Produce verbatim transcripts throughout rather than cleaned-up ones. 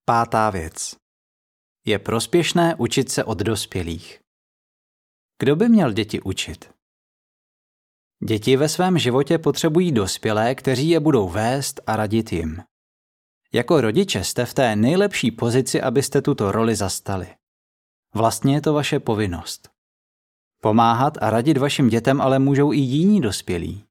Pátá věc. Je prospěšné učit se od dospělých. Kdo by měl děti učit? Děti ve svém životě potřebují dospělé, kteří je budou vést a radit jim. Jako rodiče jste v té nejlepší pozici, abyste tuto roli zastali. Vlastně je to vaše povinnost. Pomáhat a radit vašim dětem ale můžou i jiní dospělí.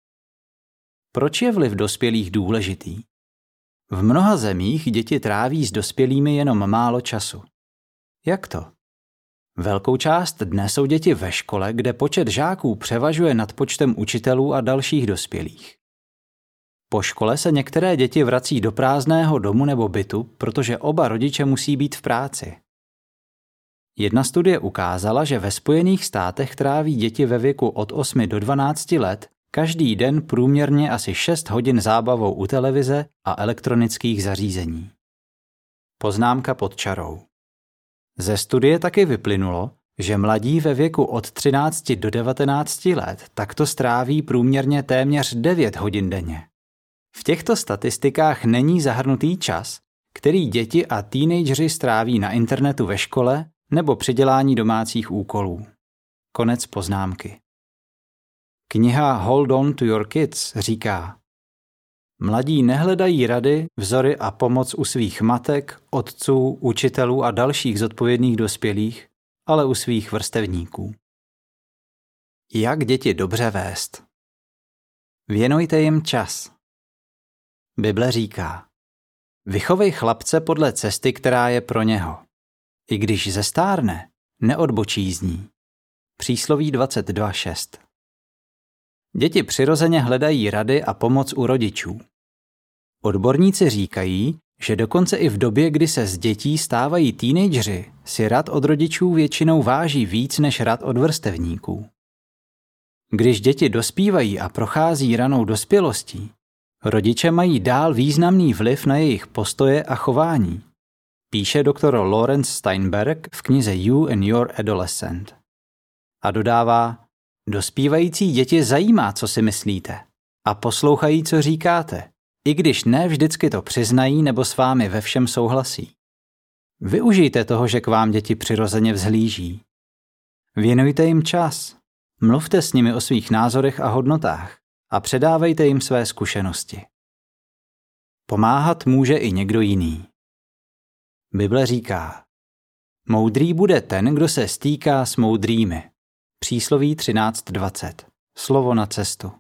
Proč je vliv dospělých důležitý? V mnoha zemích děti tráví s dospělými jenom málo času. Jak to? Velkou část dne jsou děti ve škole, kde počet žáků převažuje nad počtem učitelů a dalších dospělých. Po škole se některé děti vrací do prázdného domu nebo bytu, protože oba rodiče musí být v práci. Jedna studie ukázala, že ve Spojených státech tráví děti ve věku od osmi do dvanácti let každý den průměrně asi šest hodin zábavou u televize a elektronických zařízení. Poznámka pod čarou. Ze studie taky vyplynulo, že mladí ve věku od třinácti do devatenácti let takto stráví průměrně téměř devět hodin denně. V těchto statistikách není zahrnutý čas, který děti a teenageři stráví na internetu ve škole nebo při dělání domácích úkolů. Konec poznámky. Kniha Hold on to your kids říká: mladí nehledají rady, vzory a pomoc u svých matek, otců, učitelů a dalších zodpovědných dospělých, ale u svých vrstevníků. Jak děti dobře vést? Věnujte jim čas. Bible říká: vychovej chlapce podle cesty, která je pro něho. I když zestárne, neodbočí z ní. Přísloví dvacet dva šest. Děti přirozeně hledají rady a pomoc u rodičů. Odborníci říkají, že dokonce i v době, kdy se z dětí stávají teenageři, si rad od rodičů většinou váží víc než rad od vrstevníků. Když děti dospívají a prochází ranou dospělostí, rodiče mají dál významný vliv na jejich postoje a chování, píše doktor Lawrence Steinberg v knize You and Your Adolescent. A dodává: dospívající děti zajímá, co si myslíte, a poslouchají, co říkáte, i když ne vždycky to přiznají nebo s vámi ve všem souhlasí. Využijte toho, že k vám děti přirozeně vzhlíží. Věnujte jim čas, mluvte s nimi o svých názorech a hodnotách a předávejte jim své zkušenosti. Pomáhat může i někdo jiný. Bible říká: moudrý bude ten, kdo se stýká s moudrými. Přísloví třináct dvacet. Slovo na cestu.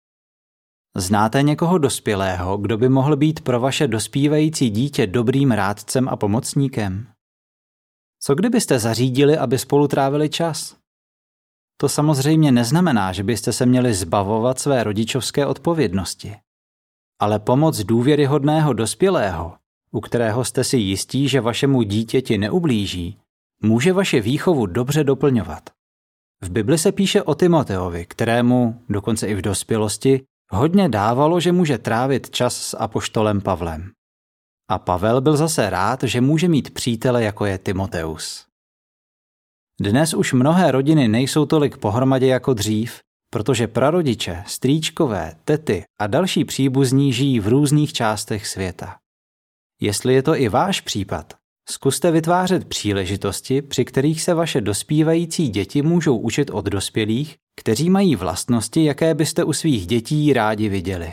Znáte někoho dospělého, kdo by mohl být pro vaše dospívající dítě dobrým rádcem a pomocníkem? Co kdybyste zařídili, aby spolu trávili čas? To samozřejmě neznamená, že byste se měli zbavovat své rodičovské odpovědnosti. Ale pomoc důvěryhodného dospělého, u kterého jste si jistí, že vašemu dítěti neublíží, může vaši výchovu dobře doplňovat. V Bibli se píše o Timoteovi, kterému, dokonce i v dospělosti, hodně dávalo, že může trávit čas s apoštolem Pavlem. A Pavel byl zase rád, že může mít přítele, jako je Timoteus. Dnes už mnohé rodiny nejsou tolik pohromadě jako dřív, protože prarodiče, strýčkové, tety a další příbuzní žijí v různých částech světa. Jestli je to i váš případ, zkuste vytvářet příležitosti, při kterých se vaše dospívající děti můžou učit od dospělých, kteří mají vlastnosti, jaké byste u svých dětí rádi viděli.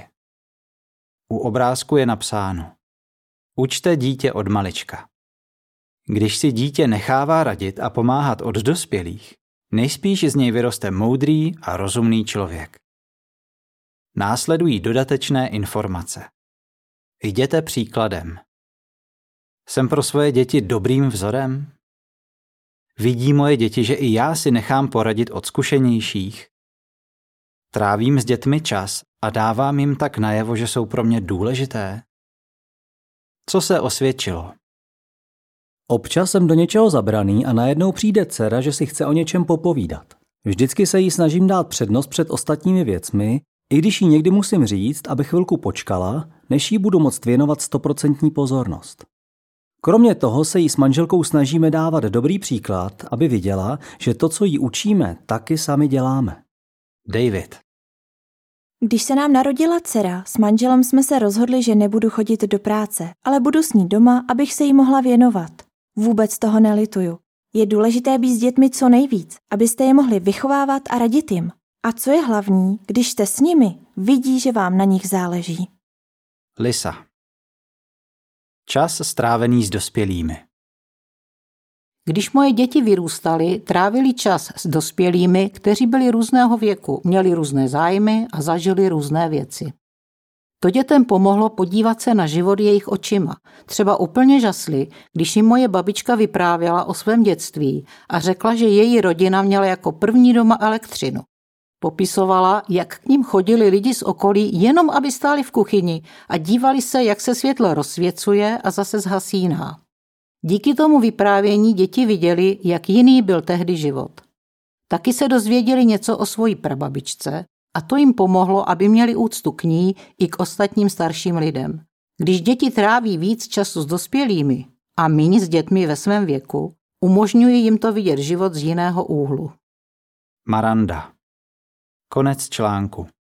U obrázku je napsáno: učte dítě od malička. Když si dítě nechává radit a pomáhat od dospělých, nejspíš z něj vyroste moudrý a rozumný člověk. Následují dodatečné informace. Jděte příkladem. Jsem pro svoje děti dobrým vzorem? Vidí moje děti, že i já si nechám poradit od zkušenějších? Trávím s dětmi čas a dávám jim tak najevo, že jsou pro mě důležité? Co se osvědčilo? Občas jsem do něčeho zabraný a najednou přijde dcera, že si chce o něčem popovídat. Vždycky se jí snažím dát přednost před ostatními věcmi, i když jí někdy musím říct, aby chvilku počkala, než jí budu moct věnovat stoprocentní pozornost. Kromě toho se jí s manželkou snažíme dávat dobrý příklad, aby viděla, že to, co jí učíme, taky sami děláme. David. Když se nám narodila dcera, s manželem jsme se rozhodli, že nebudu chodit do práce, ale budu s ní doma, abych se jí mohla věnovat. Vůbec toho nelituju. Je důležité být s dětmi co nejvíc, abyste je mohli vychovávat a radit jim. A co je hlavní, když jste s nimi, vidí, že vám na nich záleží. Lisa. Čas strávený s dospělými. Když moje děti vyrůstaly, trávili čas s dospělými, kteří byli různého věku, měli různé zájmy a zažili různé věci. To dětem pomohlo podívat se na život jejich očima. Třeba úplně žasli, když jim moje babička vyprávěla o svém dětství a řekla, že její rodina měla jako první doma elektřinu. Popisovala, jak k ním chodili lidi z okolí, jenom aby stáli v kuchyni a dívali se, jak se světlo rozsvěcuje a zase zhasíná. Díky tomu vyprávění děti viděli, jak jiný byl tehdy život. Taky se dozvěděli něco o svojí prababičce a to jim pomohlo, aby měli úctu k ní i k ostatním starším lidem. Když děti tráví víc času s dospělými a míň s dětmi ve svém věku, umožňuje jim to vidět život z jiného úhlu. Maranda. Konec článku.